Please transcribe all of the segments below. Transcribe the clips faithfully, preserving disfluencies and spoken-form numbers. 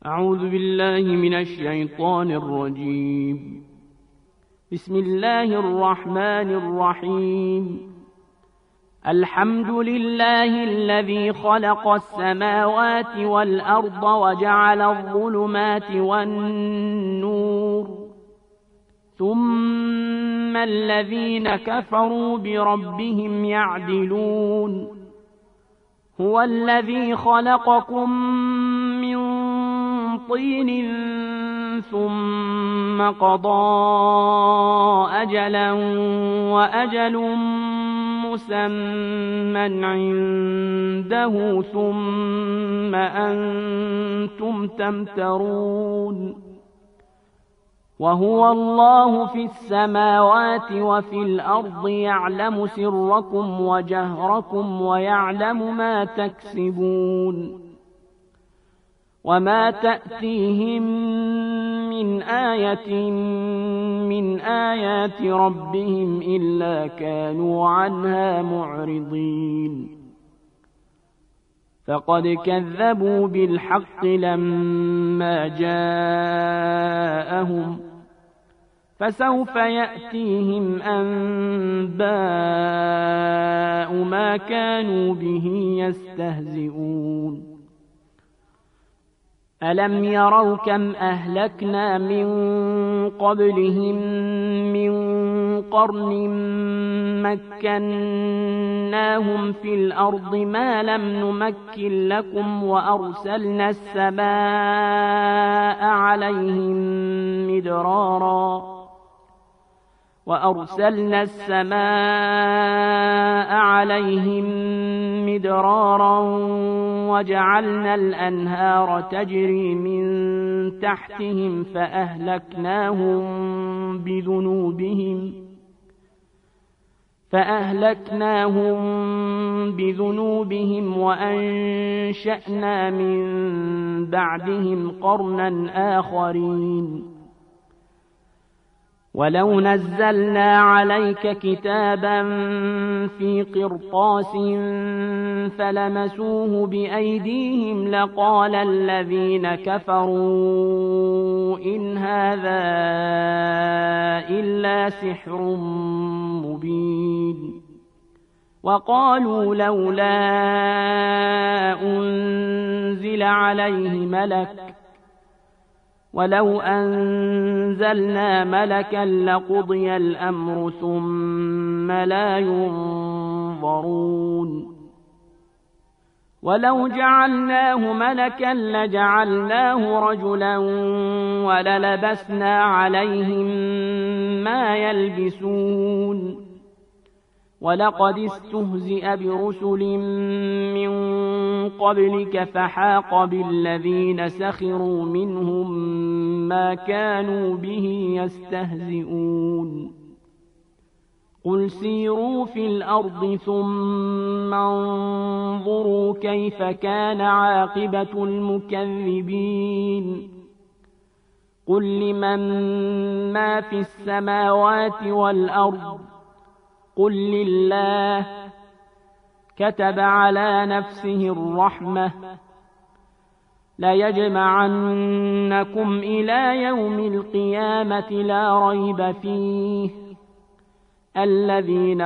أعوذ بالله من الشيطان الرجيم. بسم الله الرحمن الرحيم. الحمد لله الذي خلق السماوات والأرض وجعل الظلمات والنور، ثم الذين كفروا بربهم يعدلون. هو الذي خلقكم من طين ثم قضى أجلا وأجل مسمى عنده ثم أنتم تمترون. وهو الله في السماوات وفي الأرض يعلم سركم وجهركم ويعلم ما تكسبون. وما تأتيهم من آية من آيات ربهم إلا كانوا عنها معرضين. فقد كذبوا بالحق لما جاءهم، فسوف يأتيهم أنباء ما كانوا به يستهزئون. ألم يروا كم أهلكنا من قبلهم من قرن مكناهم في الأرض ما لم نمكن لكم، وأرسلنا السماء عليهم مدرارا وأرسلنا السماء عليهم مدرارا وجعلنا الأنهار تجري من تحتهم فأهلكناهم بذنوبهم فأهلكناهم بذنوبهم وأنشأنا من بعدهم قرنا آخرين. ولو نزلنا عليك كتابا في قرطاس فلمسوه بأيديهم لقال الذين كفروا إن هذا إلا سحر مبين. وقالوا لولا أنزل عليه ملك، ولو أنزلنا ملكا لقضي الأمر ثم لا ينظرون. ولو جعلناه ملكا لجعلناه رجلا وللبسنا عليهم ما يلبسون. ولقد استهزئ برسل من قبلك فحاق بالذين سخروا منهم ما كانوا به يستهزئون. قل سيروا في الأرض ثم انظروا كيف كان عاقبة المكذبين. قل لمن ما في السماوات والأرض قل لله. كتب على نفسه الرحمة ليجمعنكم إلى يوم القيامة لا ريب فيه الذين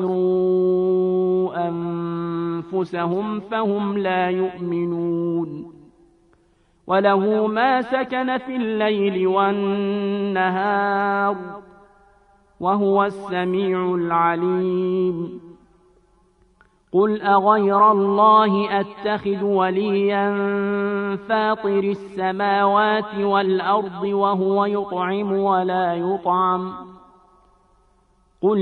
خسروا أنفسهم فهم لا يؤمنون. وله ما سكن في الليل والنهار وهو السميع العليم. قل أغير الله أتخذ وليا فاطر السماوات والأرض وهو يطعم ولا يطعم. قل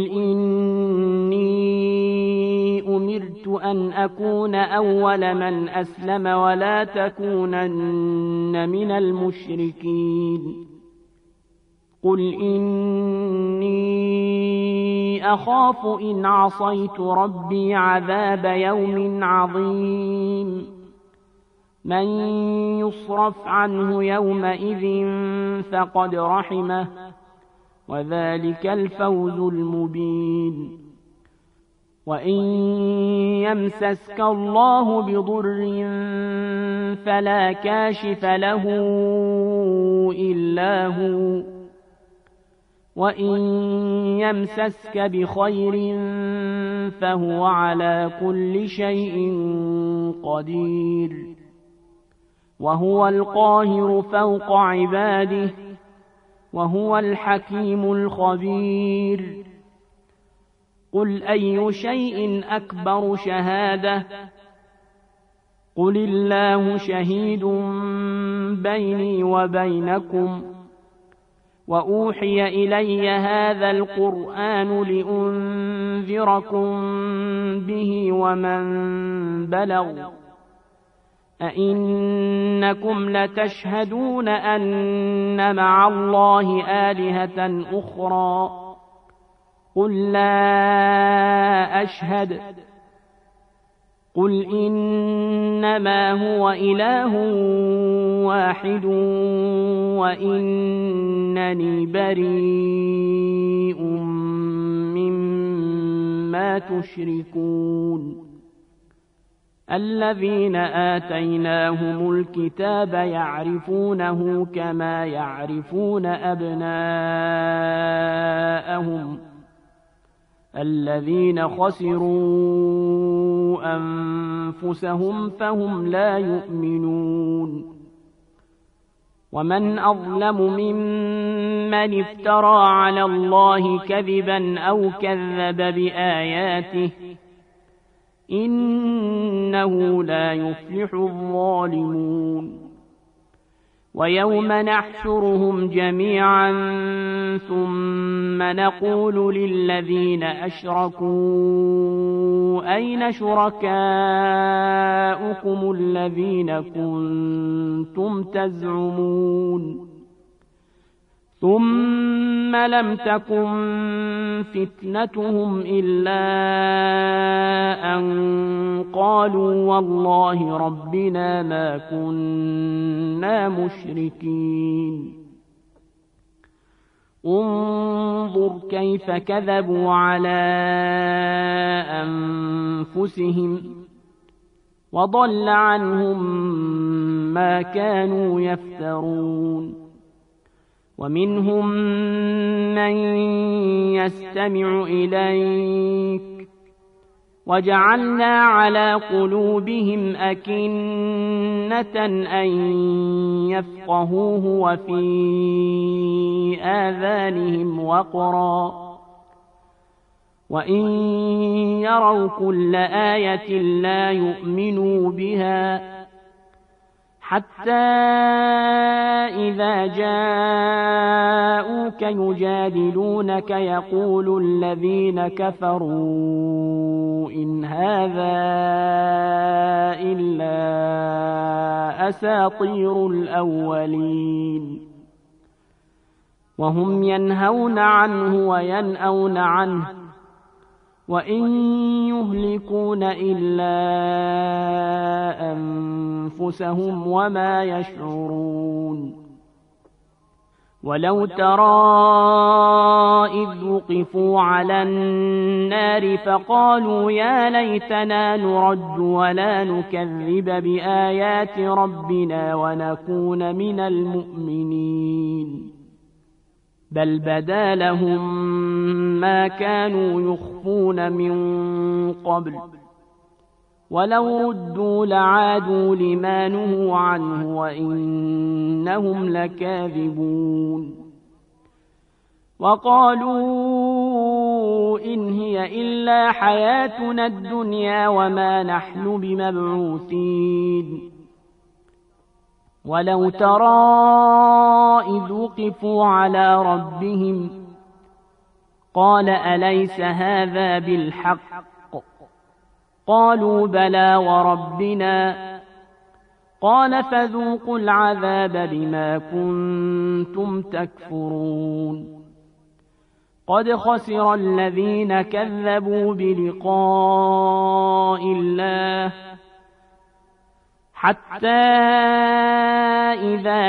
إني أمرت أن أكون أول من أسلم ولا تكونن من المشركين. قل إني أخاف إن عصيت ربي عذاب يوم عظيم. من يصرف عنه يومئذ فقد رحمه وذلك الفوز المبين. وإن يمسسك الله بضر فلا كاشف له إلا هو، وإن يمسسك بخير فهو على كل شيء قدير، وهو القاهر فوق عباده، وهو الحكيم الخبير. قل أي شيء أكبر شهادة؟ قل الله شهيد بيني وبينكم، وأوحي إلي هذا القرآن لأنذركم به ومن بلغ. أئنكم لتشهدون أن مع الله آلهة أخرى؟ قل لا أشهد. قل إنما هو إله واحد وإنني بريء مما تشركون. الذين آتيناهم الكتاب يعرفونه كما يعرفون أبناءهم، الذين خسروا أنفسهم فهم لا يؤمنون. ومن أظلم ممن افترى على الله كذبا أو كذب بآياته، إنه لا يفلح الظالمون. ويوم نحشرهم جميعا ثم نقول للذين أشركوا أين شركاؤكم الذين كنتم تزعمون؟ ثم لم تكن فتنتهم إلا أن قالوا والله ربنا ما كنا مشركين. انظر كيف كذبوا على أنفسهم وضل عنهم ما كانوا يفترون. ومنهم من يستمع إليك وجعلنا على قلوبهم أكنة أن يفقهوه وفي آذانهم وقرا، وإن يروا كل آية لا يؤمنوا بها، حتى إذا جاءوك يجادلونك يقول الذين كفروا إن هذا إلا أساطير الأولين، وهم ينهون عنه وينأون عنه، وإن يهلكون إلا أنفسهم وما يشعرون. ولو ترى إذ وقفوا على النار فقالوا يا ليتنا نرد ولا نكذب بآيات ربنا ونكون من المؤمنين، بل بدا لهم ما كانوا يخفون من قبل، ولو ردوا لعادوا لما نهوا عنه وإنهم لكاذبون. وقالوا إن هي إلا حياتنا الدنيا وما نحن بمبعوثين. ولو ترى إذ وقفوا على ربهم قال أليس هذا بالحق؟ قالوا بلى وربنا. قال فذوقوا العذاب بما كنتم تكفرون. قد خسر الذين كذبوا بلقاء الله حتى إذا إذا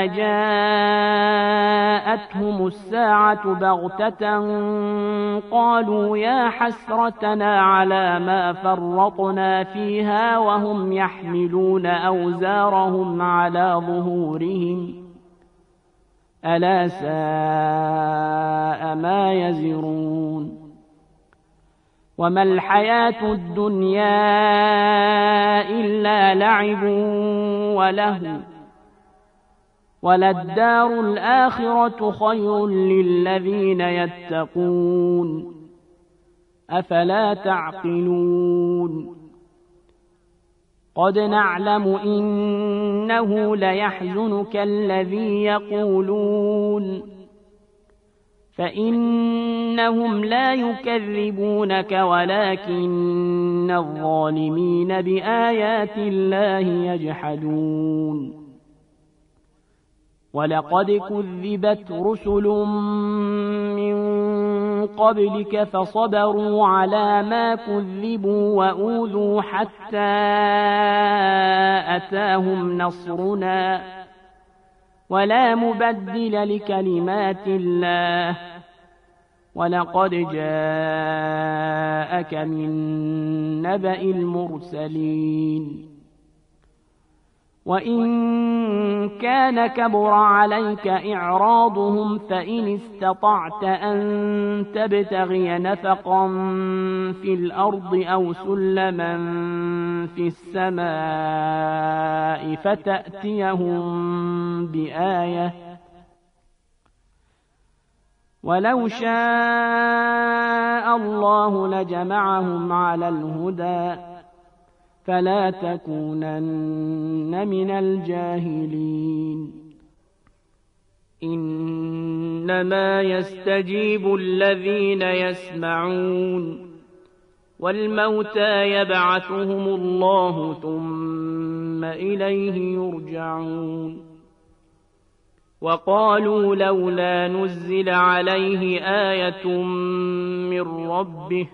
جاءتهم الساعة بغتة قالوا يا حسرتنا على ما فرطنا فيها وهم يحملون أوزارهم على ظهورهم ألا ساء ما يزرون وما الحياة الدنيا إلا لعب وله وللدار الآخرة خير للذين يتقون أفلا تعقلون قد نعلم إنه ليحزنك الذي يقولون فإنهم لا يكذبونك ولكن الظالمين بآيات الله يجحدون ولقد كذبت رسل من قبلك فصبروا على ما كذبوا وأوذوا حتى أتاهم نصرنا ولا مبدل لكلمات الله ولقد جاءك من نبأ المرسلين وإن كان كبر عليك إعراضهم فإن استطعت أن تبتغي نفقا في الأرض أو سلما في السماء فتأتيهم بآية ولو شاء الله لجمعهم على الهدى فلا تكونن من الجاهلين إنما يستجيب الذين يسمعون والموتى يبعثهم الله ثم إليه يرجعون وقالوا لولا نزل عليه آية من ربه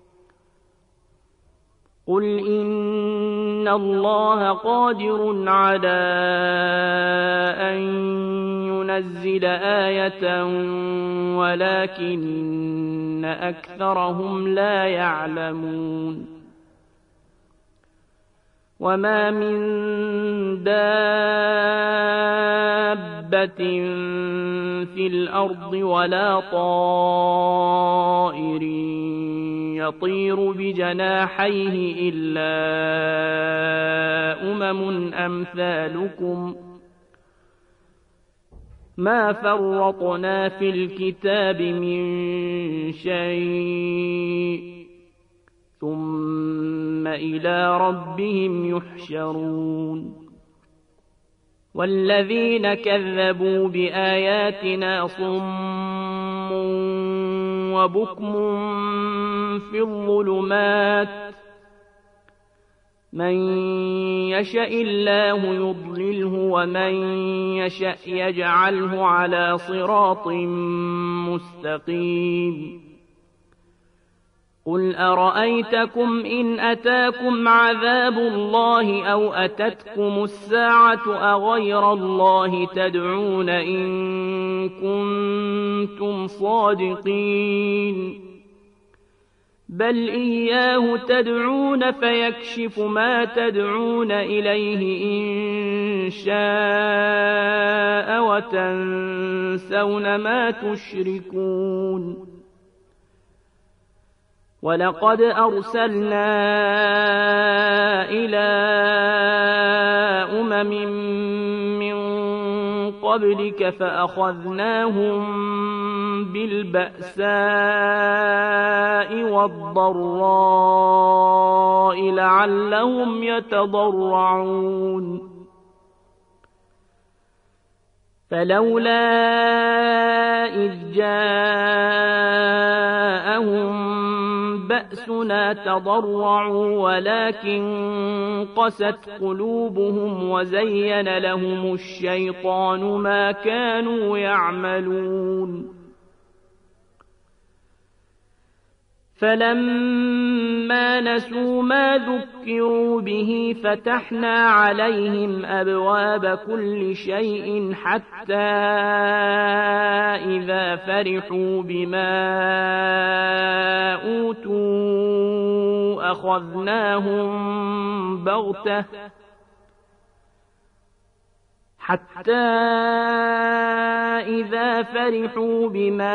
قل إن الله قادر على أن ينزل آية ولكن أكثرهم لا يعلمون وما من دابة في الأرض ولا طائر يطير بجناحيه إلا أمم أمثالكم ما فرطنا في الكتاب من شيء ثم إلى ربهم يحشرون والذين كذبوا بآياتنا صم وبكم في الظلمات من يشاء الله يضلله ومن يشاء يجعله على صراط مستقيم قل أرأيتكم إن أتاكم عذاب الله أو أتتكم الساعة أغير الله تدعون إن كنتم صادقين بل إياه تدعون فيكشف ما تدعون إليه إن شاء وتنسون ما تشركون ولقد أرسلنا إلى أمم من قبلك فأخذناهم بالبأساء والضراء لعلهم يتضرعون فلولا إذ جاءهم بأسنا تضرعوا ولكن قست قلوبهم وزين لهم الشيطان ما كانوا يعملون فلما نسوا ما ذكروا به فتحنا عليهم أبواب كل شيء حتى إذا فرحوا بما أوتوا أخذناهم بغتة حتى إذا فرحوا بما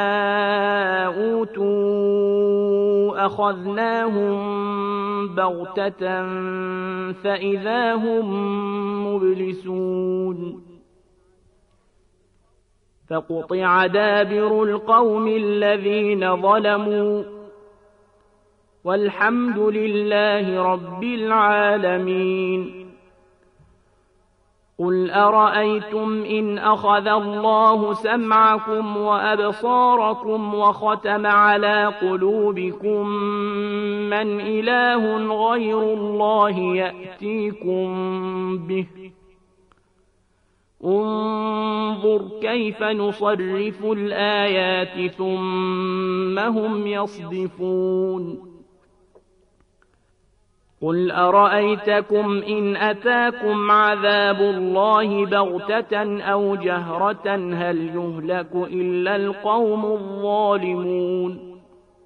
أوتوا أخذناهم بغتة فإذا هم مبلسون فقطع دابر القوم الذين ظلموا والحمد لله رب العالمين. قل أرأيتم إن أخذ الله سمعكم وأبصاركم وختم على قلوبكم من إله غير الله يأتيكم به انظر كيف نصرف الآيات ثم هم يصدفون. قل أرأيتكم إن أتاكم عذاب الله بغتة أو جهرة هل يهلك إلا القوم الظالمون.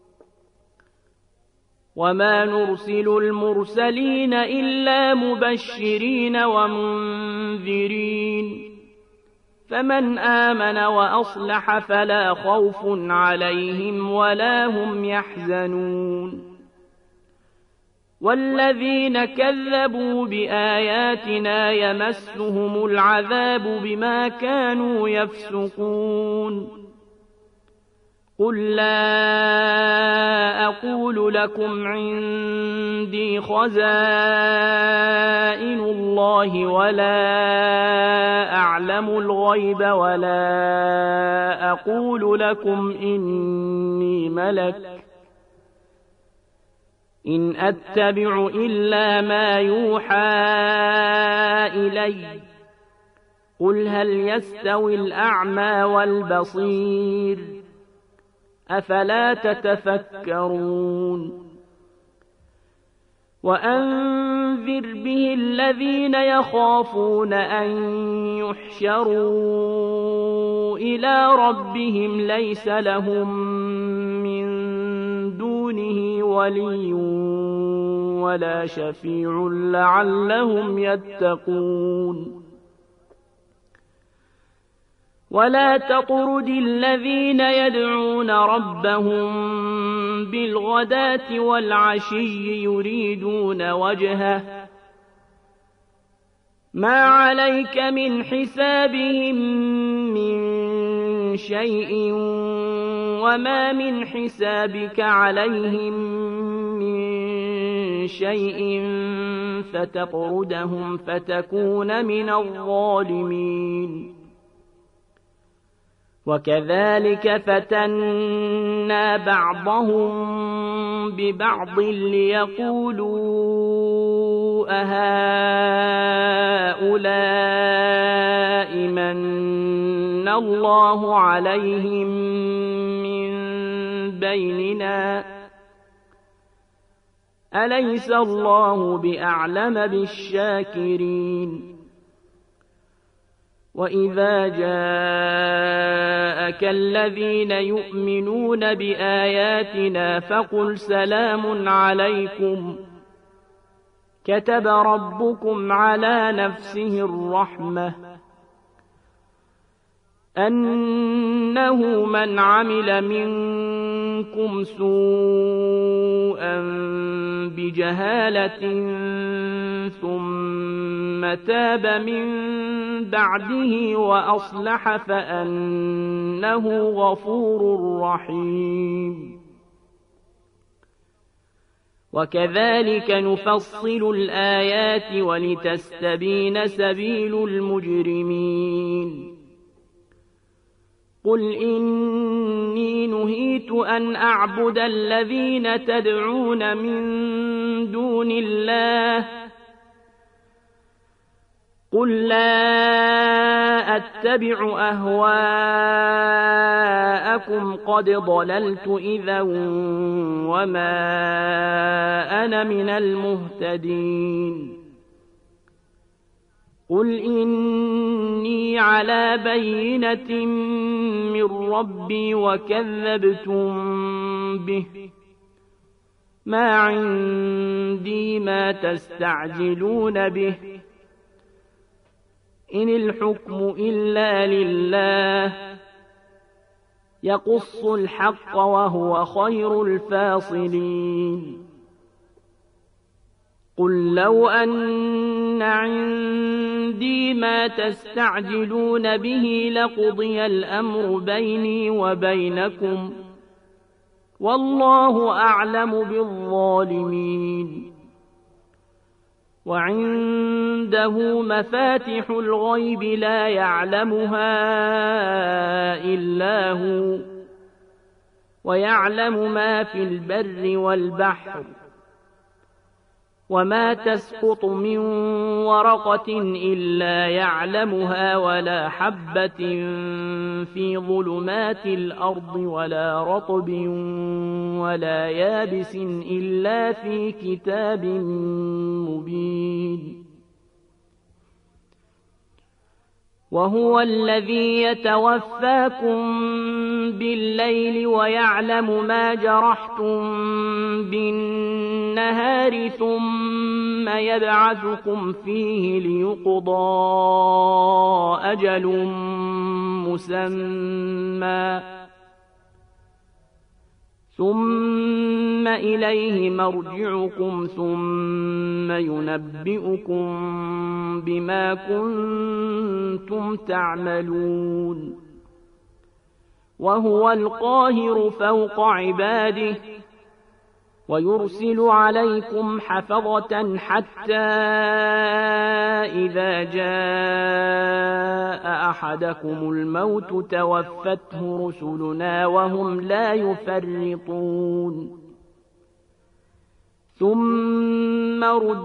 وما نرسل المرسلين إلا مبشرين ومنذرين فمن آمن وأصلح فلا خوف عليهم ولا هم يحزنون. والذين كذبوا بآياتنا يمسهم العذاب بما كانوا يفسقون. قل لا أقول لكم عندي خزائن الله ولا أعلم الغيب ولا أقول لكم إني ملك إن أتبع إلا ما يوحى إلي قل هل يستوي الأعمى والبصير أفلا تتفكرون. وأنذر به الذين يخافون أن يحشروا إلى ربهم ليس لهم من دونه ولي ولا شفيع لعلهم يتقون. ولا تطرد الذين يدعون ربهم بالغداة والعشي يريدون وجهه ما عليك من حسابهم من شيء وما من حسابك عليهم من شيء فتطردهم فتكون من الظالمين. وكذلك فتنا بعضهم ببعض ليقولوا أهؤلاء من الله عليهم من بيننا أليس الله بأعلم بالشاكرين. وإذا جاءك الذين يؤمنون بآياتنا فقل سلام عليكم كتب ربكم على نفسه الرحمة أنه من عمل منكم سوءا بجهالة ثم تاب من بعده وأصلح فأنه غفور رحيم. وكذلك نفصل الآيات ولتستبين سبيل المجرمين. قل إني نهيت أن أعبد الذين تدعون من دون الله قل لا أتبع أهواءكم قد ضللت إذا وما أنا من المهتدين قل إني على بينة من ربي وكذبتم به ما عندي ما تستعجلون به إن الحكم إلا لله يقص الحق وهو خير الفاصلين قل لو أن عندي ما تستعجلون به لقضي الأمر بيني وبينكم والله أعلم بالظالمين وعنده مفاتح الغيب لا يعلمها إلا هو ويعلم ما في البر والبحر وما تسقط من ورقة إلا يعلمها ولا حبة في ظلمات الأرض ولا رطب ولا يابس إلا في كتاب مبين وهو الذي يتوفاكم بالليل ويعلم ما جرحتم بالنهار ثم يبعثكم فيه ليقضى أجل مسمى ثم إليه مرجعكم ثم ينبئكم بما كنتم تعملون وهو القاهر فوق عباده ويرسل عليكم حفظة حتى إذا جاء أحدكم الموت توفته رسلنا وهم لا يفرطون ثم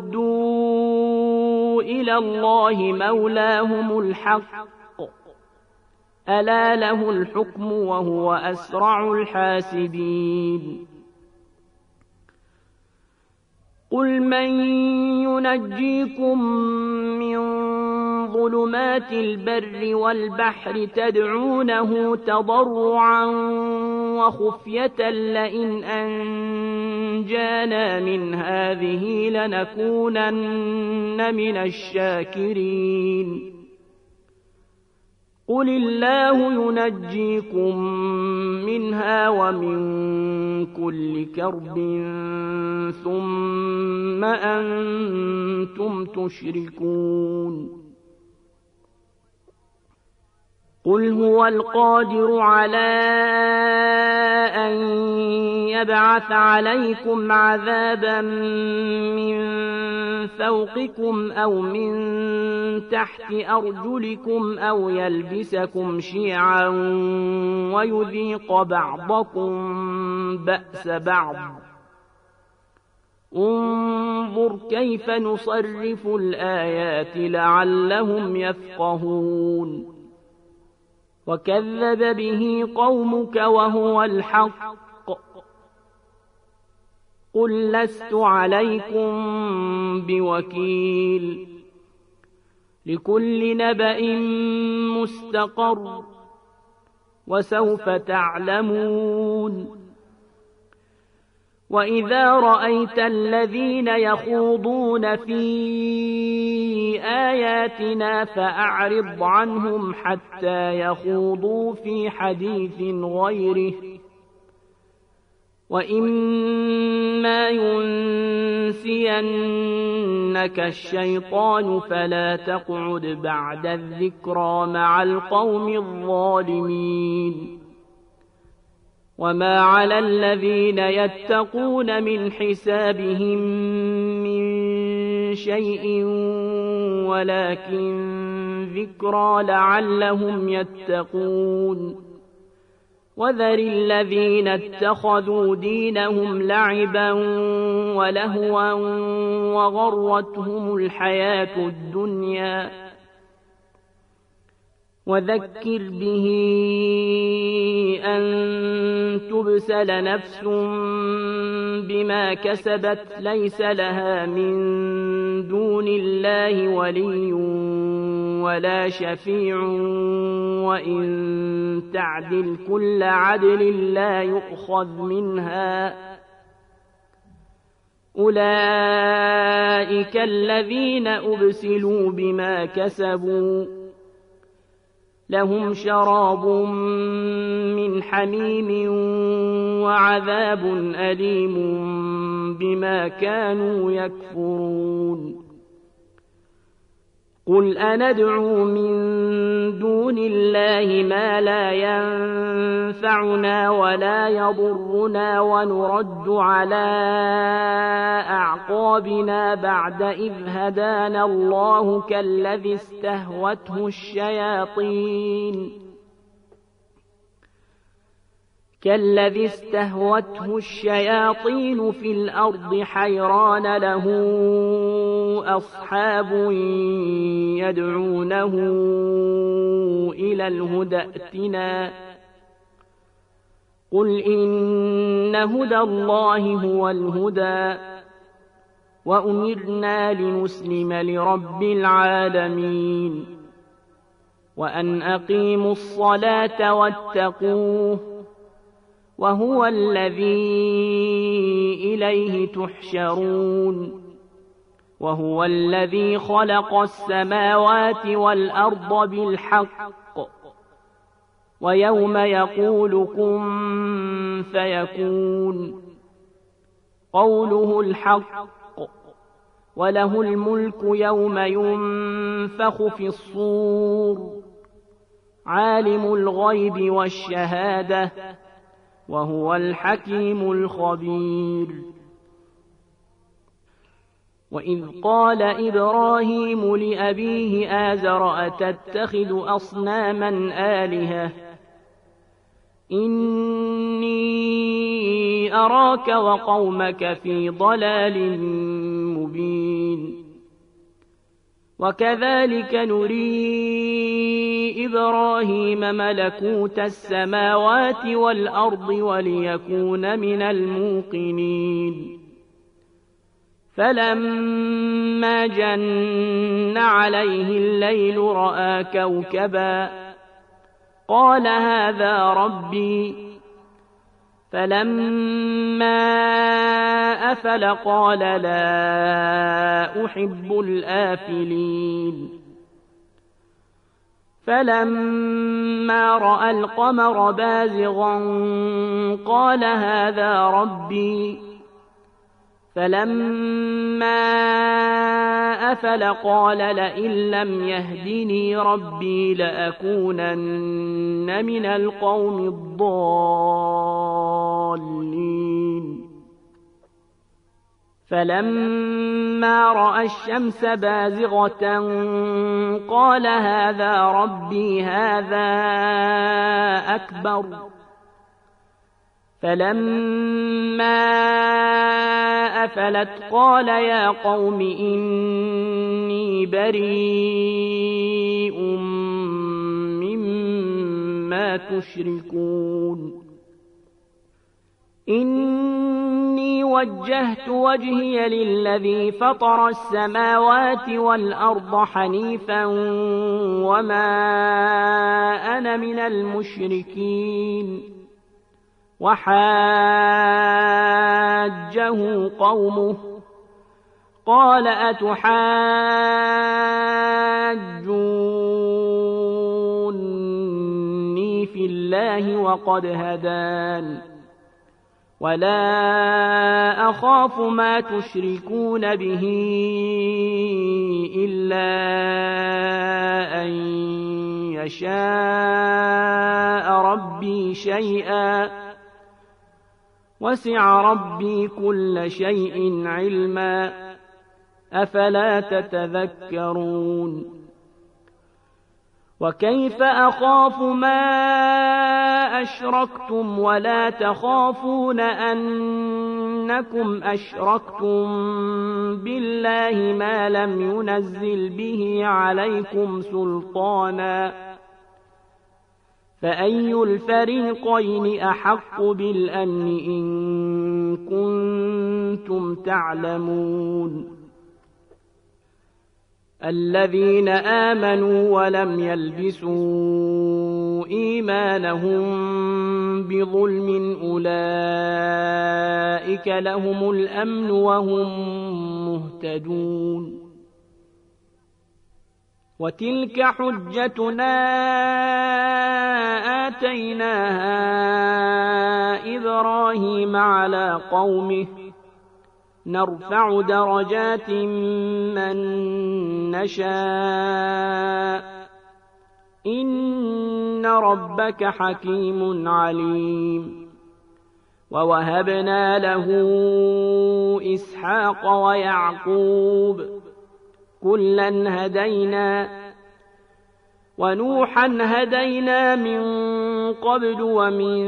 ردوا إلى الله مولاهم الحق ألا له الحكم وهو أسرع الحاسبين قل من ينجيكم من ظلمات البر والبحر تدعونه تضرعا وخفية لئن أنجانا من هذه لنكونن من الشاكرين قل الله ينجيكم منها ومن كل كرب ثم أنتم تشركون قل هو القادر على أن يبعث عليكم عذابا من فوقكم أو من تحت أرجلكم أو يلبسكم شيعا ويذيق بعضكم بأس بعض انظر كيف نصرف الآيات لعلهم يفقهون وكذب به قومك وهو الحق قل لست عليكم بوكيل لكل نبأ مستقر وسوف تعلمون وإذا رأيت الذين يخوضون في آياتنا فأعرض عنهم حتى يخوضوا في حديث غيره وإما ينسينك الشيطان فلا تقعد بعد الذكرى مع القوم الظالمين وما على الذين يتقون من حسابهم من شيء ولكن ذكرى لعلهم يتقون وذر الذين اتخذوا دينهم لعبا ولهوا وغرتهم الحياة الدنيا وذكر به أن تبسل نفس بما كسبت ليس لها من دون الله ولي ولا شفيع وإن تعدل كل عدل لا يؤخذ منها أولئك الذين أبسلوا بما كسبوا لهم شراب من حميم وعذاب أليم بما كانوا يكفرون قل أندعو من دون الله ما لا ينفعنا ولا يضرنا ونرد على أعقابنا بعد إذ هدانا الله كالذي استهوته الشياطين كالذي استهوته الشياطين في الأرض حيران له أصحاب يدعونه إلى الهدى ائتنا قل إن هدى الله هو الهدى وأمرنا لنسلم لرب العالمين وأن أقيموا الصلاة واتقوه وهو الذي إليه تحشرون وهو الذي خلق السماوات والأرض بالحق ويوم يقول كن فيكون قوله الحق وله الملك يوم ينفخ في الصور عالم الغيب والشهادة وهو الحكيم الخبير وإذ قال إبراهيم لأبيه آزر أتتخذ أصناما آلهة إني أراك وقومك في ضلال مبين وكذلك نري إبراهيم ملكوت السماوات والأرض وليكون من الموقنين فلما جن عليه الليل رأى كوكبا قال هذا ربي فلما أفل قال لا أحب الآفلين فلما رأى القمر بازغا قال هذا ربي فلما أفل قال لئن لم يهدني ربي لأكونن من القوم الضالين فلما رأى الشمس بازغة قال هذا ربي هذا أكبر فلما أفلت قال يا قوم إني بريء مما تشركون إني وجهت وجهي للذي فطر السماوات والأرض حنيفا وما أنا من المشركين وحاجه قومه قال أتحاجوني في الله وقد هدان ولا أخاف ما تشركون به إلا أن يشاء ربي شيئا وسع ربي كل شيء علما أفلا تتذكرون وكيف أخاف ما أشركتم ولا تخافون أنكم أشركتم بالله ما لم ينزل به عليكم سلطانا فأي الفريقين أحق بالأمن إن كنتم تعلمون الذين آمنوا ولم يلبسوا إيمانهم بظلم أولئك لهم الأمن وهم مهتدون وتلك حجتنا آتيناها إبراهيم على قومه نرفع درجات من نشاء إن ربك حكيم عليم ووهبنا له إسحاق ويعقوب كلا هدينا ونوحا هدينا من قبل ومن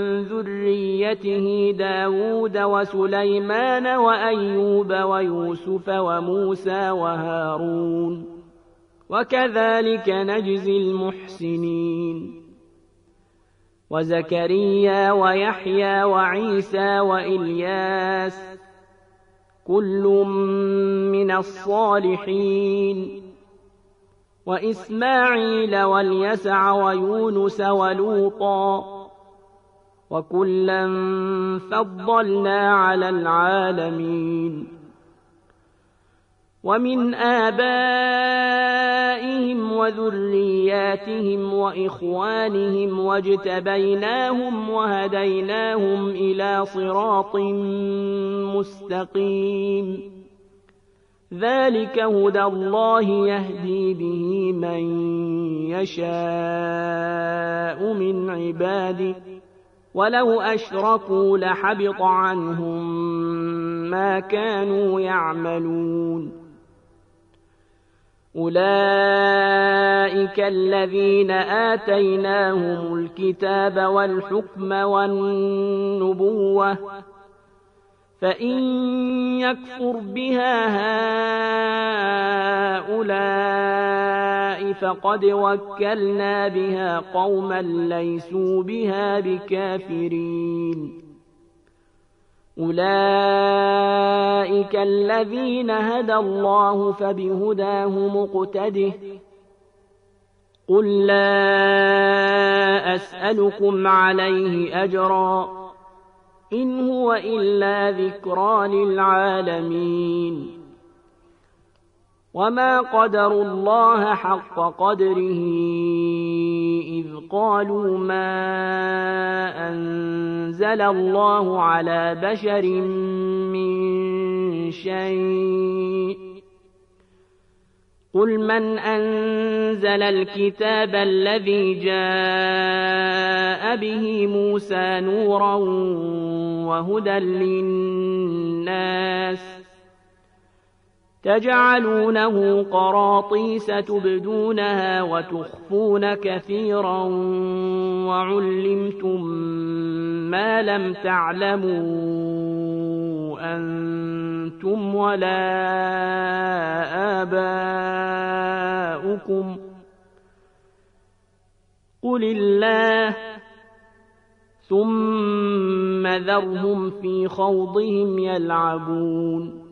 ذريته داود وسليمان وأيوب ويوسف وموسى وهارون وكذلك نجزي المحسنين وزكريا ويحيى وعيسى وإلياس كل من الصالحين وإسماعيل واليسع ويونس ولوطا وكلا فضلنا على العالمين ومن آبائهم وذرياتهم وإخوانهم واجتبيناهم وهديناهم إلى صراط مستقيم ذلك هدى الله يهدي به من يشاء من عباده ولو أشركوا لحبط عنهم ما كانوا يعملون أولئك الذين آتيناهم الكتاب والحكم والنبوة فإن يكفر بها هؤلاء فقد وكلنا بها قوما ليسوا بها بكافرين أولئك الذين هدى الله فبهداه مقتده قل لا أسألكم عليه أجرا إن هو إلا ذكرى للعالمين وما قدروا الله حق قدره إذ قالوا ما أنزل الله على بشر من شيء قل من أنزل الكتاب الذي جاء به موسى نورا وهدى للناس تجعلونه قراطيس تبدونها وتخفون كثيرا وعلمتم ما لم تعلموا أنتم ولا آباؤكم قل الله ثم ذرهم في خوضهم يلعبون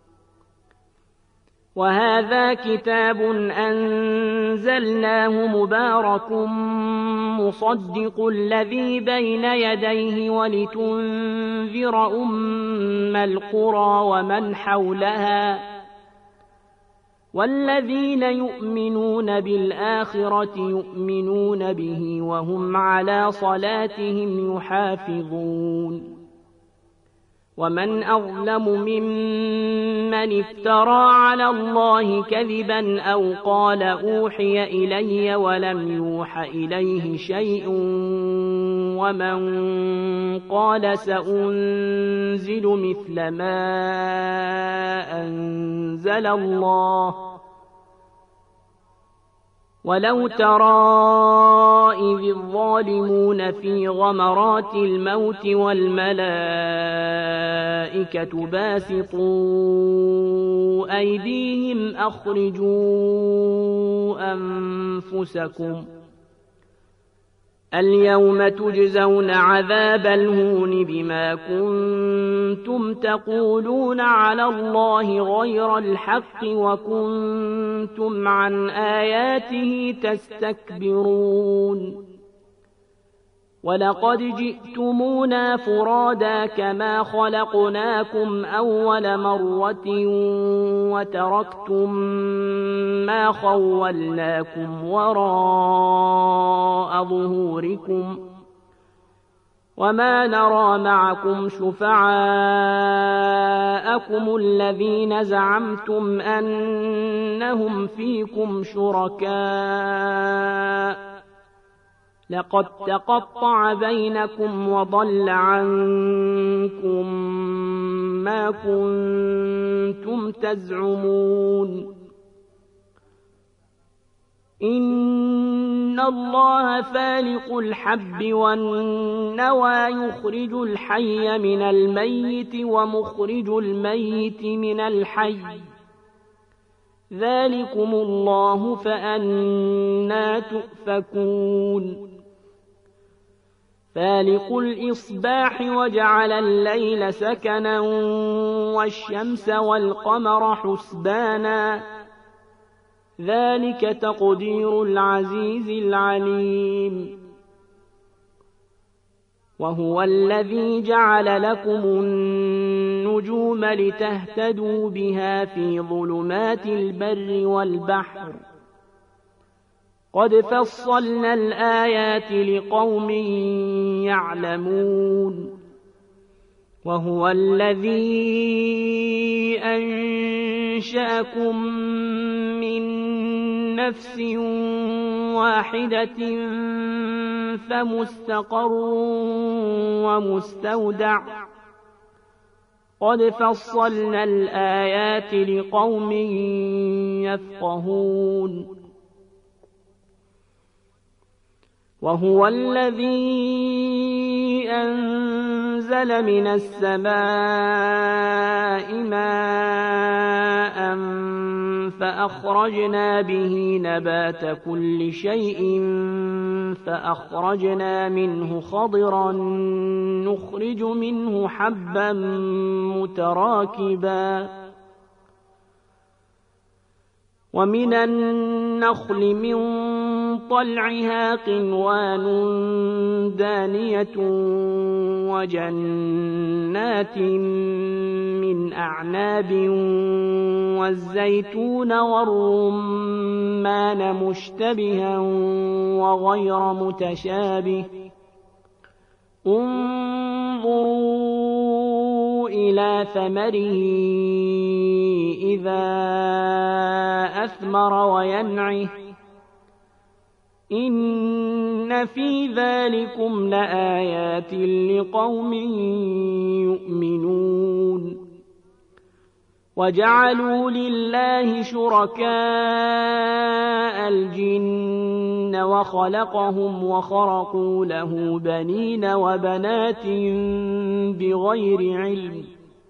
وهذا كتاب أنزلناه مبارك مصدق الذي بين يديه ولتنذر أم القرى ومن حولها والذين يؤمنون بالآخرة يؤمنون به وهم على صلاتهم يحافظون ومن أظلم ممن افترى على الله كذبا أو قال أوحي إلي ولم يوح إليه شيء ومن قال سأنزل مثل ما أنزل الله ولو ترى إذ الظالمون في غمرات الموت والملائكة باسطوا أيديهم أخرجوا أنفسكم اليوم تجزون عذاب الهون بما كنتم تقولون على الله غير الحق وكنتم عن آياته تستكبرون ولقد جئتمونا فرادا كما خلقناكم أول مرة وتركتم ما خولناكم وراء ظهوركم وما نرى معكم شفعاءكم الذين زعمتم أنهم فيكم شركاء لقد تقطع بينكم وضل عنكم ما كنتم تزعمون إن الله فالق الحب والنوى يخرج الحي من الميت ومخرج الميت من الحي ذلكم الله فأنى تؤفكون فالق الإصباح وجعل الليل سكنا والشمس والقمر حسبانا ذلك تقدير العزيز العليم وهو الذي جعل لكم النجوم لتهتدوا بها في ظلمات البر والبحر قد فصلنا الآيات لقوم يعلمون وهو الذي أنشأكم من نفس واحدة فمستقر ومستودع قد فصلنا الآيات لقوم يفقهون وهو الذي أنزل من السماء ماء فأخرجنا به نبات كل شيء فأخرجنا منه خضرا نخرج منه حبا متراكبا ومن النخل من طلعها قنوان دانية وجنات من أعناب والزيتون والرمان مشتبها وغير متشابه انظروا إلى ثمره إذا أثمر وينعه إن في ذلكم لآيات لقوم يؤمنون وجعلوا لله شركاء الجن وخلقهم وخرقوا له بنين وبنات بغير علم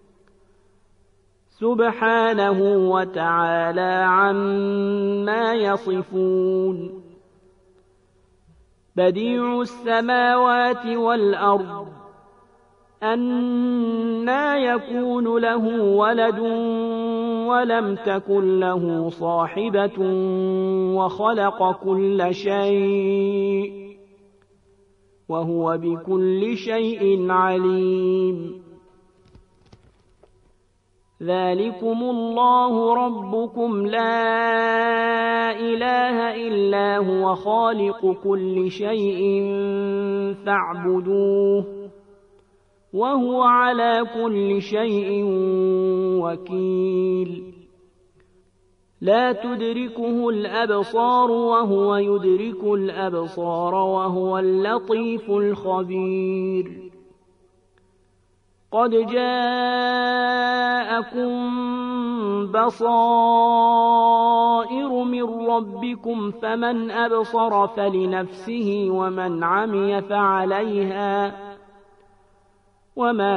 سبحانه وتعالى عما يصفون بديع السماوات والأرض أنى يكون له ولد ولم تكن له صاحبة وخلق كل شيء وهو بكل شيء عليم ذلكم الله ربكم لا إله إلا هو خالق كل شيء فاعبدوه وهو على كل شيء وكيل لا تدركه الأبصار وهو يدرك الأبصار وهو اللطيف الخبير قد جاءكم بصائر من ربكم فمن أبصر فلنفسه ومن عمي فعليها وما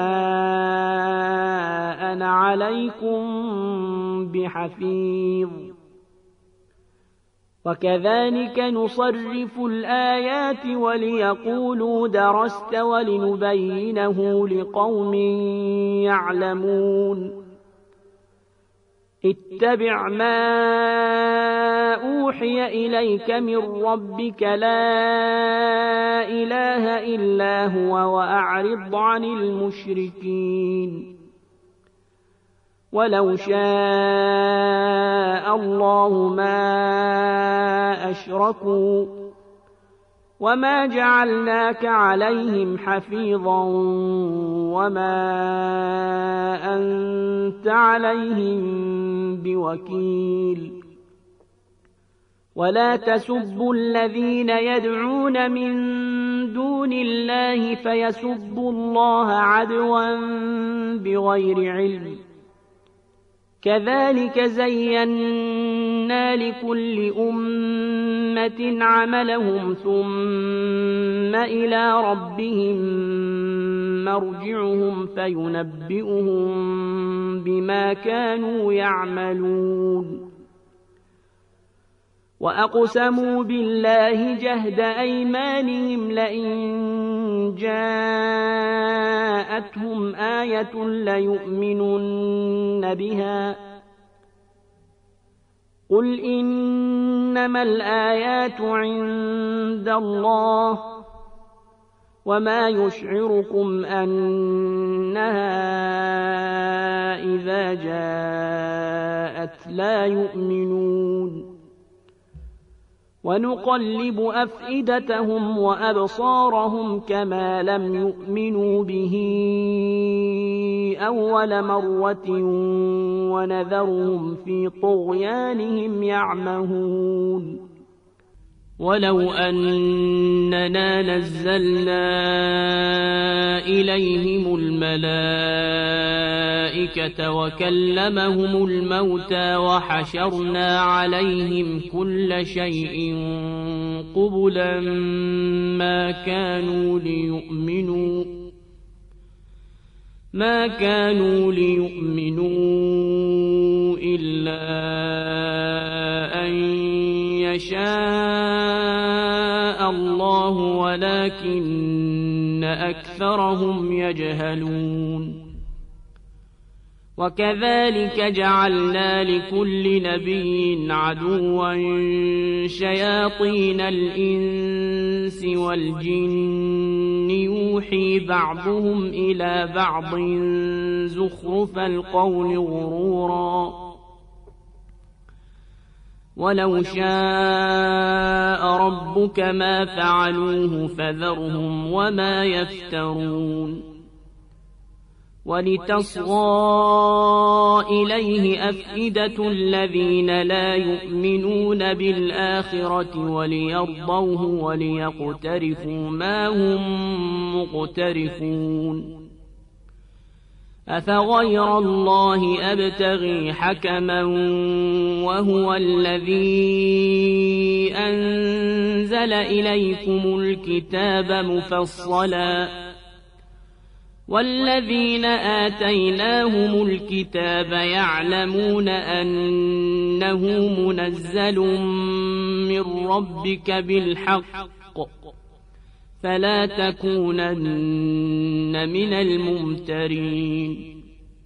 أنا عليكم بحفيظ وكذلك نصرف الآيات وليقولوا درست ولنبينه لقوم يعلمون اتبع ما أوحي إليك من ربك لا إله إلا هو وأعرض عن المشركين ولو شاء الله ما أشركوا وما جعلناك عليهم حفيظا وما أنت عليهم بوكيل ولا تسبوا الذين يدعون من دون الله فيسبوا الله عدوا بغير علم كذلك زينا لكل أمة عملهم ثم إلى ربهم مرجعهم فينبئهم بما كانوا يعملون وأقسموا بالله جهد أيمانهم لئن جاءتهم آية ليؤمنن بها قل إنما الآيات عند الله وما يشعركم أنها إذا جاءت لا يؤمنون ونقلب أفئدتهم وأبصارهم كما لم يؤمنوا به أول مرة ونذرهم في طغيانهم يعمهون ولو أننا نزلنا إليهم الملائكة وكلمهم الموتى وحشرنا عليهم كل شيء قبلا ما كانوا ليؤمنوا ما كانوا ليؤمنوا إلا أن يشاء الله ولكن أكثرهم يجهلون وكذلك جعلنا لكل نبي عدوا شياطين الإنس والجن يوحي بعضهم إلى بعض زخرف القول غرورا ولو شاء ربك ما فعلوه فذرهم وما يفترون ولتصغى إليه أفئدة الذين لا يؤمنون بالآخرة وليرضوه وليقترفوا ما هم مقترفون أفغير الله أبتغي حكما وهو الذي أنزل إليكم الكتاب مفصلا والذين آتيناهم الكتاب يعلمون أنه منزل من ربك بالحق فلا تكونن من الممترين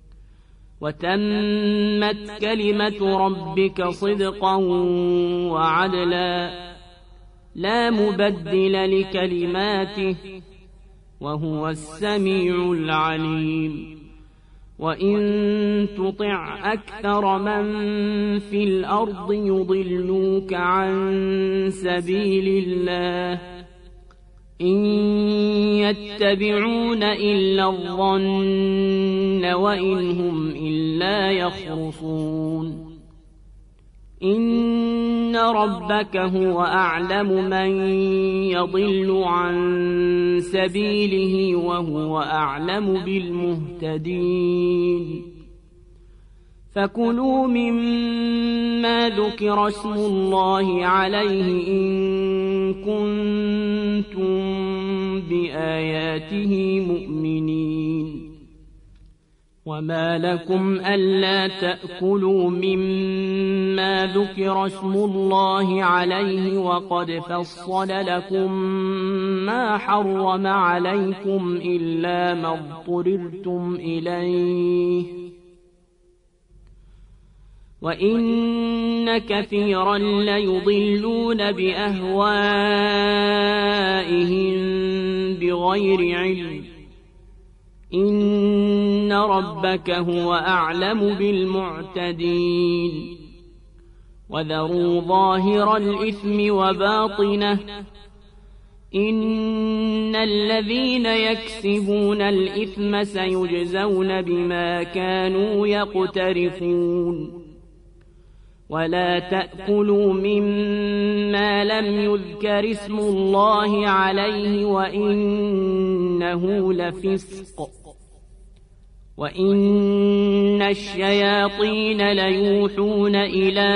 وتمت كلمة ربك صدقا وعدلا لا مبدل لكلماته وهو السميع العليم وإن تطع أكثر من في الأرض يضلوك عن سبيل الله إن يتبعون إلا الظن وإن هم إلا يخرصون إن ربك هو أعلم من يضل عن سبيله وهو أعلم بالمهتدين فكلوا مما ذكر اسم الله عليه إن كنتم بآياته مؤمنين وما لكم ألا تأكلوا مما ذكر اسم الله عليه وقد فصل لكم ما حرم عليكم إلا ما اضطررتم إليه وإن كثيرا ليضلون بأهوائهم بغير علم إن ربك هو أعلم بالمعتدين وذروا ظاهر الإثم وباطنه إن الذين يكسبون الإثم سيجزون بما كانوا يقترفون ولا تأكلوا مما لم يذكر اسم الله عليه وإنه لفسق وإن الشياطين ليوحون إلى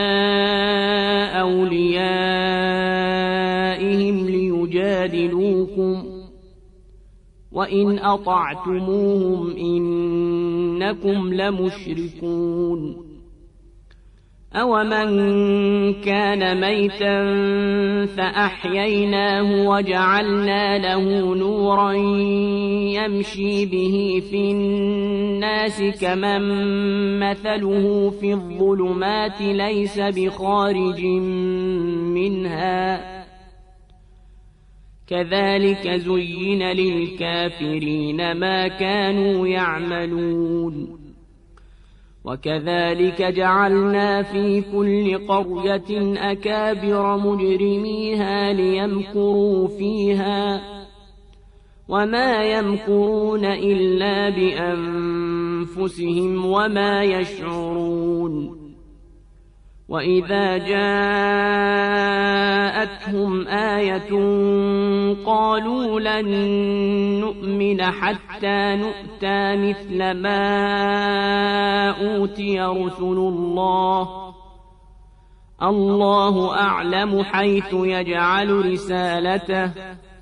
أوليائهم ليجادلوكم وإن أطعتموهم إنكم لمشركون أومن كان ميتا فأحييناه وجعلنا له نورا يمشي به في الناس كمن مثله في الظلمات ليس بخارج منها كذلك زين للكافرين ما كانوا يعملون وكذلك جعلنا في كل قرية أكابر مجرميها ليمكروا فيها وما يمكرون إلا بأنفسهم وما يشعرون وإذا جاءتهم آية قالوا لن نؤمن حتى نؤتى مثل ما أوتي رسل الله الله أعلم حيث يجعل رسالته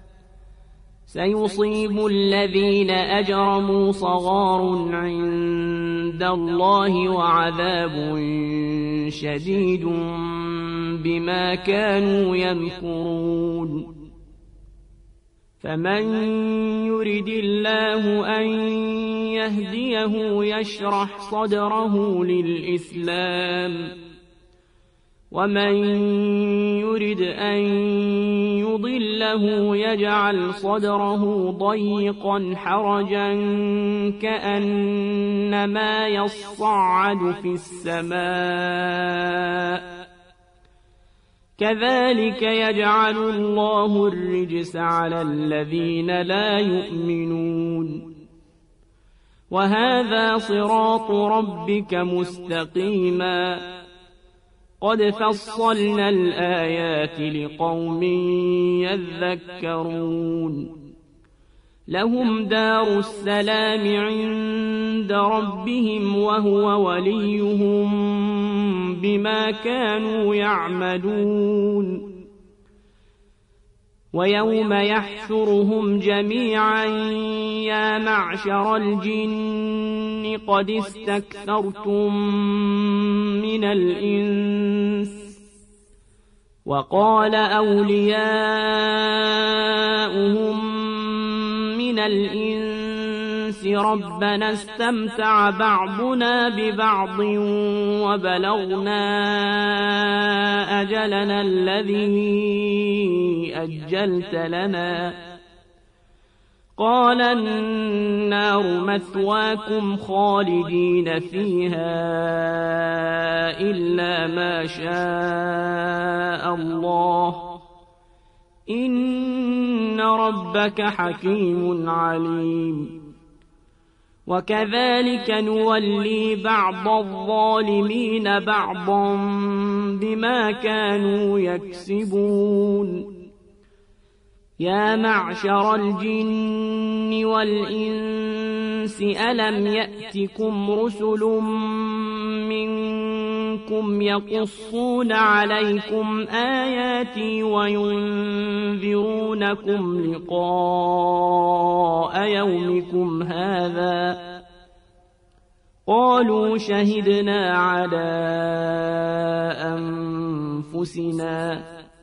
سيصيب الذين أجرموا صغار عند الله وعذاب شديد بما كانوا يمكرون فمن يرد الله أن يهديه يشرح صدره للإسلام ومن يرد أن يضله يجعل صدره ضيقا حرجا كأنما يصعد في السماء كذلك يجعل الله الرجس على الذين لا يؤمنون وهذا صراط ربك مستقيما قد فصلنا الآيات لقوم يذكرون لهم دار السلام عند ربهم وهو وليهم بما كانوا يعملون ويوم يحشرهم جميعا يا معشر الجن قد استكثرتم من الإنس وقال أولياؤهم من الإنس ربنا استمتع بعضنا ببعض وبلغنا أجلنا الذي أجلت لنا قال النار مثواكم خالدين فيها إلا ما شاء الله إن ربك حكيم عليم وكذلك نولي بعض الظالمين بعضا بما كانوا يكسبون يا معشر الجن والإنس ألم يأتكم رسل منكم يقصون عليكم آياتي وينذرونكم لقاء يومكم هذا قالوا شهدنا على أنفسنا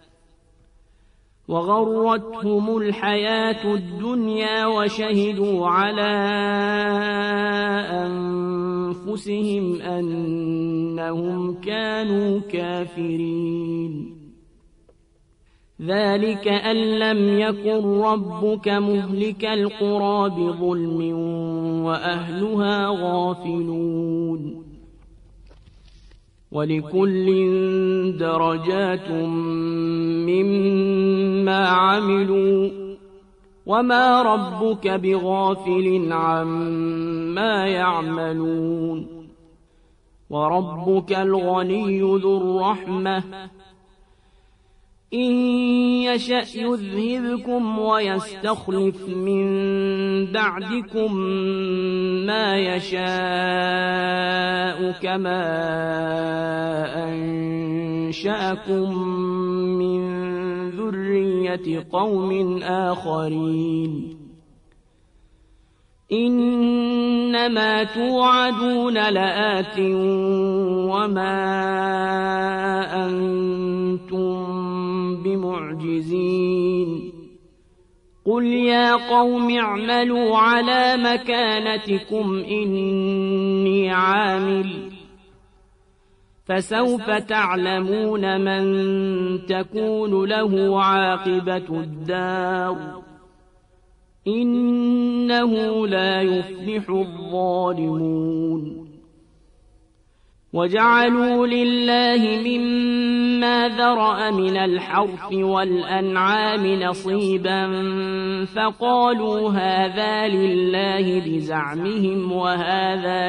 وغرتهم الحياة الدنيا وشهدوا على أنفسهم أنهم كانوا كافرين. ذلك أن لم يكن ربك مهلك القرى بظلم وأهلها غافلون. ولكل درجات مما عملوا وما ربك بغافل عما يعملون. وربك الغني ذو الرحمة إن يشأ يذهبكم ويستخلف من بعدكم ما يشاء كما أنشأكم من ذرية قوم آخرين. إنما توعدون لآت وما أنتم بمعجزين. قل يا قوم اعملوا على مكانتكم إني عامل فسوف تعلمون من تكون له عاقبة الدار إنه لا يفلح الظالمون. وجعلوا لله مما ذرأ من الحرث والأنعام نصيبا فقالوا هذا لله بزعمهم وهذا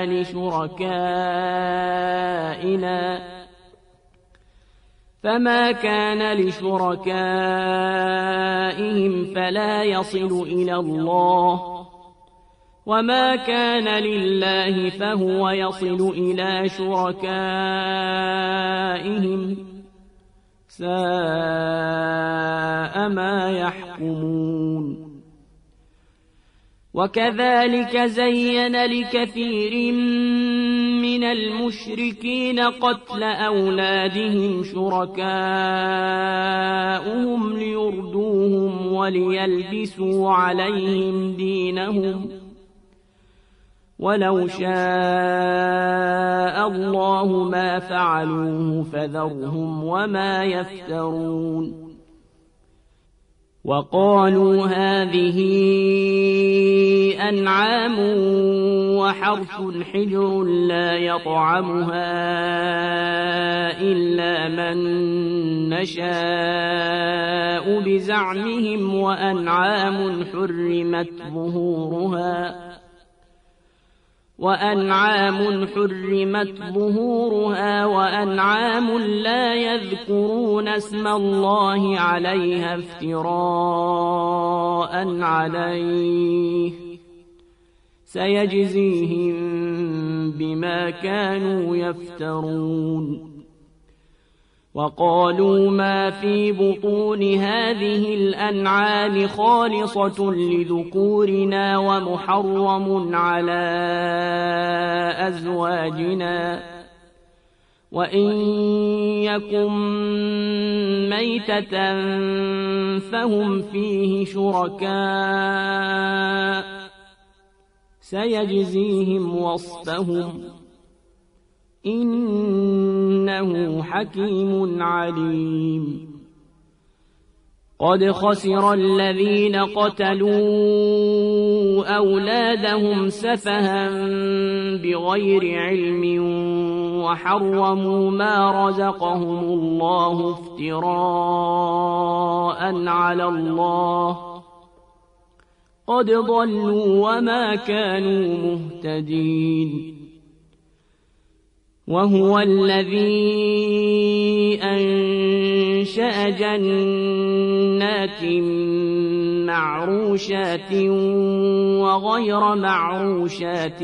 لشركائنا فما كان لشركائهم فلا يصل إلى الله وما كان لله فهو يصل إلى شركائهم ساء ما يحكمون. وكذلك زين لكثير من المشركين قتل أولادهم شركاؤهم ليردوهم وليلبسوا عليهم دينهم ولو شاء الله ما فعلوه فذرهم وما يفترون. وقالوا هذه أنعام وحرث حجر لا يطعمها إلا من نشاء بزعمهم وأنعام حرمت ظهورها وأنعام حرمت ظهورها وأنعام لا يذكرون اسم الله عليها افتراء عليه سيجزيهم بما كانوا يفترون. وقالوا ما في بطون هذه الأنعام خالصة لذكورنا ومحرم على أزواجنا وإن يكن ميتة فهم فيه شركاء سيجزيهم وصفهم إنه حكيم عليم. قد خسر الذين قتلوا أولادهم سفها بغير علم وحرموا ما رزقهم الله افتراء على الله قد ضلوا وما كانوا مهتدين. وهو الذي أنشأ جنات معروشات وغير معروشات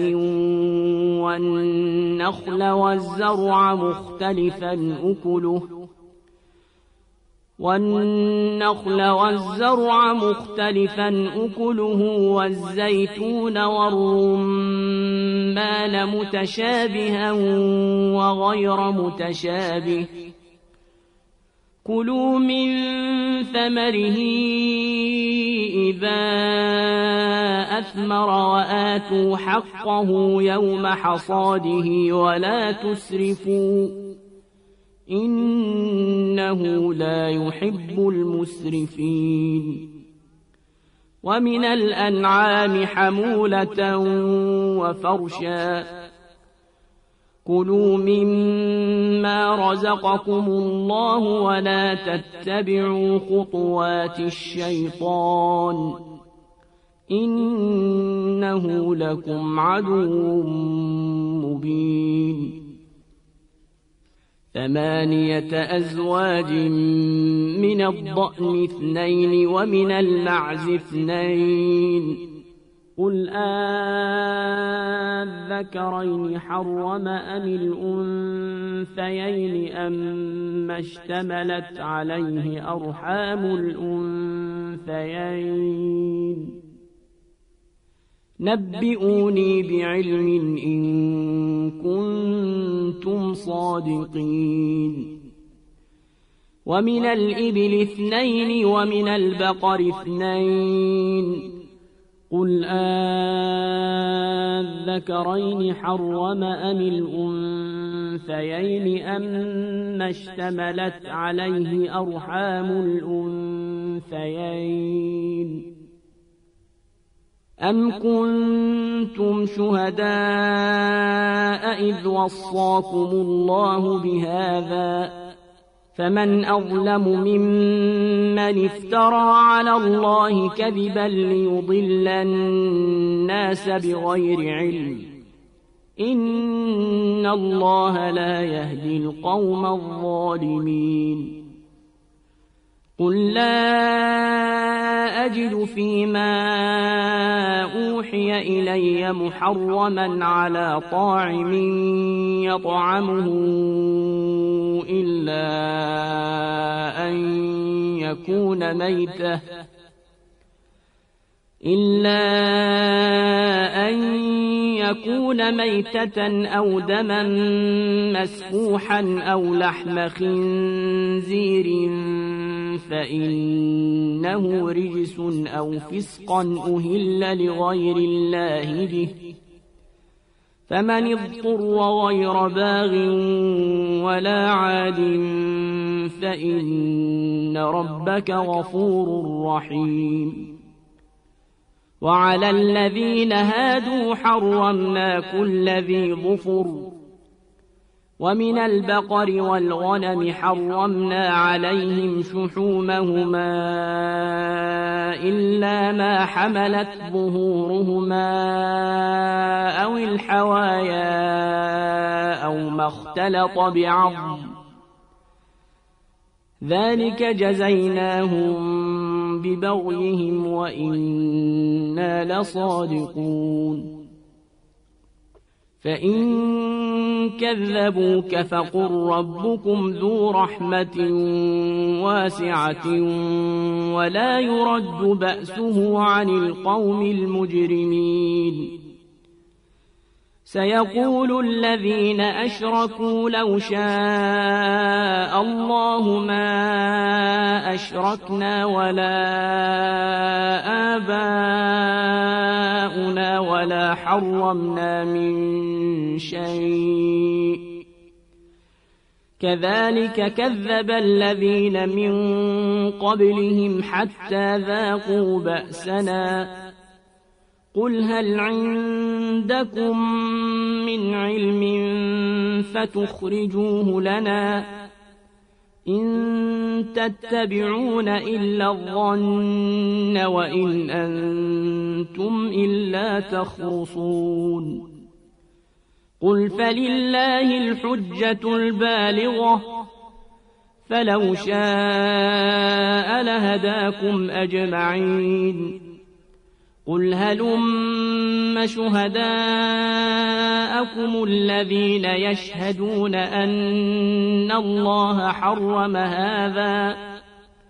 والنخل والزرع مختلفا أكله والنخل والزرع مختلفا أكله والزيتون والرمان متشابها وغير متشابه كلوا من ثمره إذا أثمر وآتوا حقه يوم حصاده ولا تسرفوا إنه لا يحب المسرفين ومن الأنعام حمولة وفرشا كلوا مما رزقكم الله ولا تتبعوا خطوات الشيطان إنه لكم عدو مبين ثمانية أزواج من الضأن اثنين ومن المعز اثنين قل آذكرين حرم أم الأنثيين أما اشتملت عليه أرحام الأنثيين نبئوني بعلم إن كنتم صادقين ومن الإبل اثنين ومن البقر اثنين قل آذكرين حرم أم الأنثيين أما اشتملت عليه أرحام الأنثيين أم كنتم شهداء إذ وصاكم الله بهذا فمن أظلم ممن افترى على الله كذبا ليضل الناس بغير علم إن الله لا يهدي القوم الظالمين قل لا أجد فيما أوحي إلي محرما على طاعم يطعمه إلا أن يكون ميتة إلا أن يكون ميتة أو دما مسفوحا أو لحم خنزير فإنه رجس أو فسقا أهل لغير الله به فمن اضطر غير باغ ولا عاد فإن ربك غفور رحيم وعلى الذين هادوا حرمنا كل ذي ظفر ومن البقر والغنم حرمنا عليهم شحومهما إلا ما حملت ظهورهما أو الحوايا أو ما اختلط بعظم ذلك جزيناهم ببغيهم وإنا لصادقون فإن كذبوك فقل ربكم ذو رحمة واسعة ولا يرد بأسه عن القوم المجرمين سيقول الذين أشركوا لو شاء الله ما أشركنا ولا آباؤنا ولا حرمنا من شيء كذلك كذب الذين من قبلهم حتى ذاقوا بأسنا قل هل عندكم من علم فتخرجوه لنا إن تتبعون إلا الظن وإن أنتم إلا تخرصون قل فلله الحجة البالغة فلو شاء لهداكم أجمعين قل هلم شهداءكم الذين يشهدون أن الله حرم هذا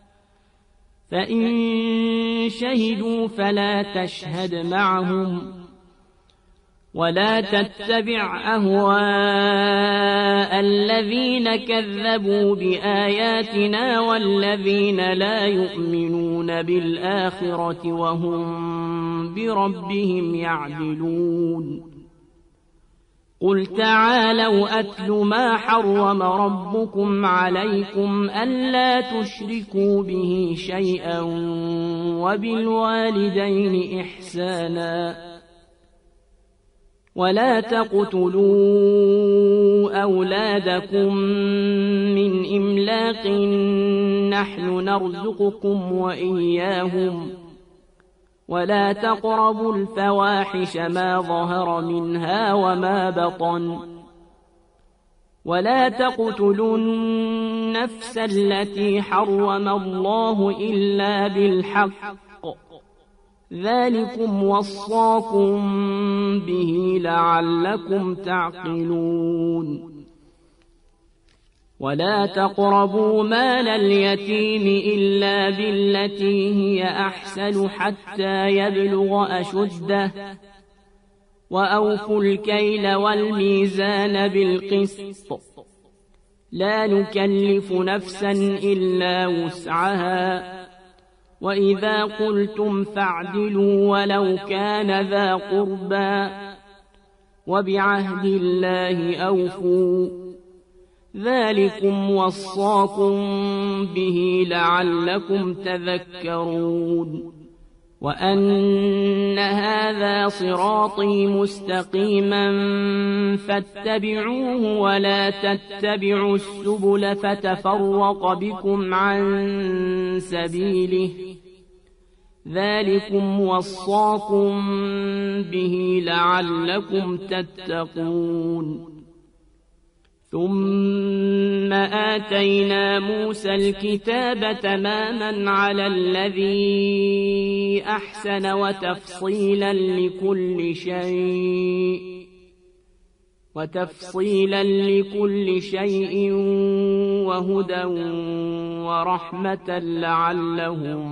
فإن شهدوا فلا تشهد معهم ولا تتبع أهواء الذين كذبوا بآياتنا والذين لا يؤمنون بالآخرة وهم بربهم يعدلون قل تعالوا أتل ما حرم ربكم عليكم ألا تشركوا به شيئا وبالوالدين إحسانا ولا تقتلوا أولادكم من إملاق نحن نرزقكم وإياهم ولا تقربوا الفواحش ما ظهر منها وما بطن ولا تقتلوا النفس التي حرم الله إلا بالحق ذلكم وصاكم به لعلكم تعقلون ولا تقربوا مال اليتيم إلا بالتي هي أحسن حتى يبلغ أشده وأوفوا الكيل والميزان بالقسط لا نكلف نفسا إلا وسعها وإذا قلتم فاعدلوا ولو كان ذا قربى وبعهد الله أوفوا ذلكم وصاكم به لعلكم تذكرون وأن هذا صراطي مستقيما فاتبعوه ولا تتبعوا السبل فتفرق بكم عن سبيله ذلكم وصاكم به لعلكم تتقون ثم آتينا موسى الكتاب تماما على الذي أحسن وتفصيلا لكل شيء وتفصيلا لكل شيء وهدى ورحمة لعلهم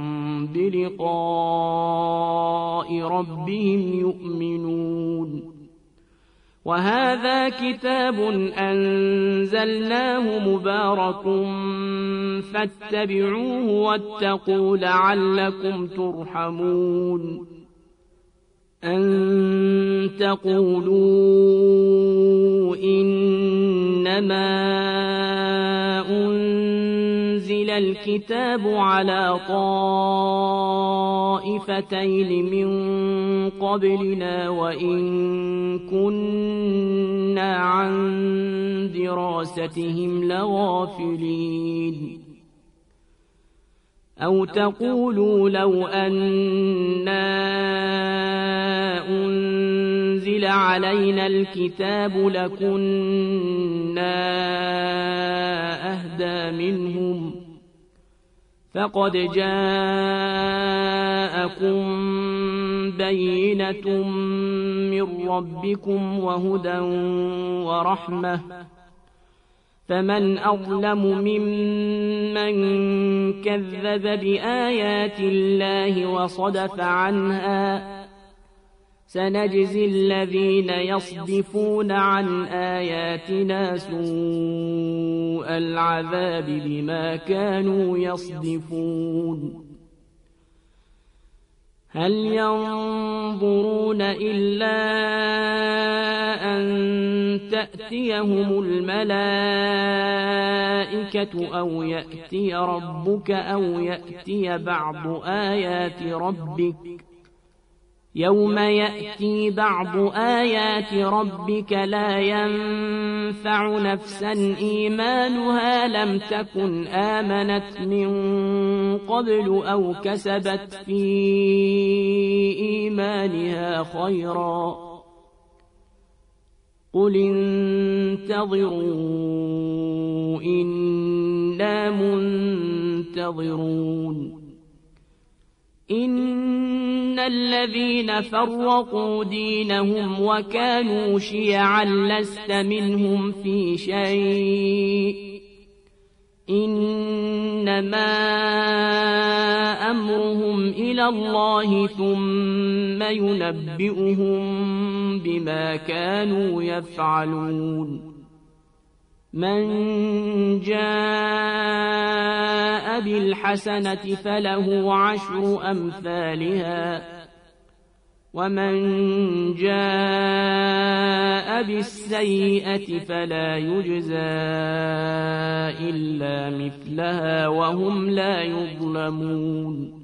بلقاء ربهم يؤمنون وهذا كتاب أنزلناه مبارك فاتبعوه واتقوا لعلكم ترحمون أن تقولوا إنما أنزل الكتاب على طائفتين من قبلنا وإن كنا عن دراستهم لغافلين أو تقولوا لو أنا أنزل علينا الكتاب لكنا أهدى منهم فقد جاءكم بينة من ربكم وهدى ورحمة فمن أظلم ممن كذب بآيات الله وصدف عنها سنجزي الذين يصدفون عن آياتنا سوء العذاب بما كانوا يصدفون هل ينظرون إلا أن تأتيهم الملائكة أو يأتي ربك أو يأتي بعض آيات ربك يوم يأتي بعض آيات ربك لا ينفع نفسا إيمانها لم تكن آمنت من قبل أو كسبت في إيمانها خيرا قل انتظروا إنا منتظرون إن الذين فرقوا دينهم وكانوا شيعا لست منهم في شيء إنما أمرهم إلى الله ثم ينبئهم بما كانوا يفعلون من جاء بالحسنة فله عشر أمثالها ومن جاء بالسيئة فلا يجزى إلا مثلها وهم لا يظلمون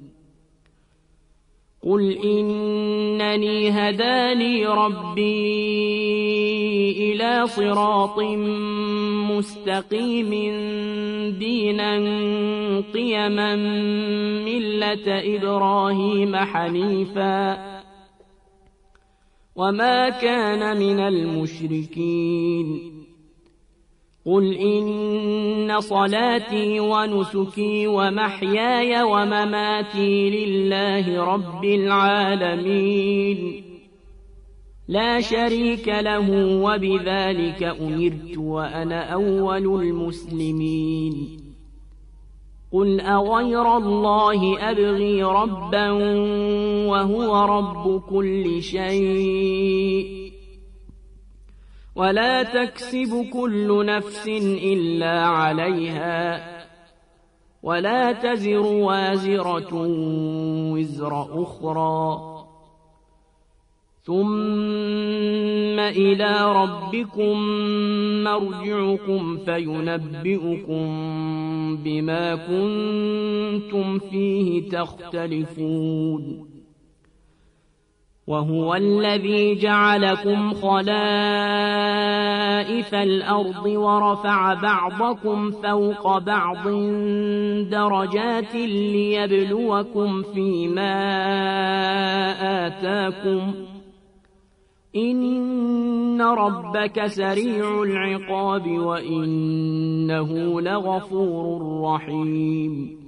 قل إنني هداني ربي إلى صراط مستقيم دينا قيما ملة إبراهيم حنيفا وما كان من المشركين قل إن صلاتي ونسكي ومحياي ومماتي لله رب العالمين لا شريك له وبذلك أمرت وأنا أول المسلمين قل أغير الله أبغي ربا وهو رب كل شيء ولا تكسب كل نفس إلا عليها ولا تزر وازرة وزر أخرى ثم إلى ربكم مرجعكم فينبئكم بما كنتم فيه تختلفون وهو الذي جعلكم خلائف الأرض ورفع بعضكم فوق بعض درجات ليبلوكم فيما آتاكم إن ربك سريع العقاب وإنه لغفور رحيم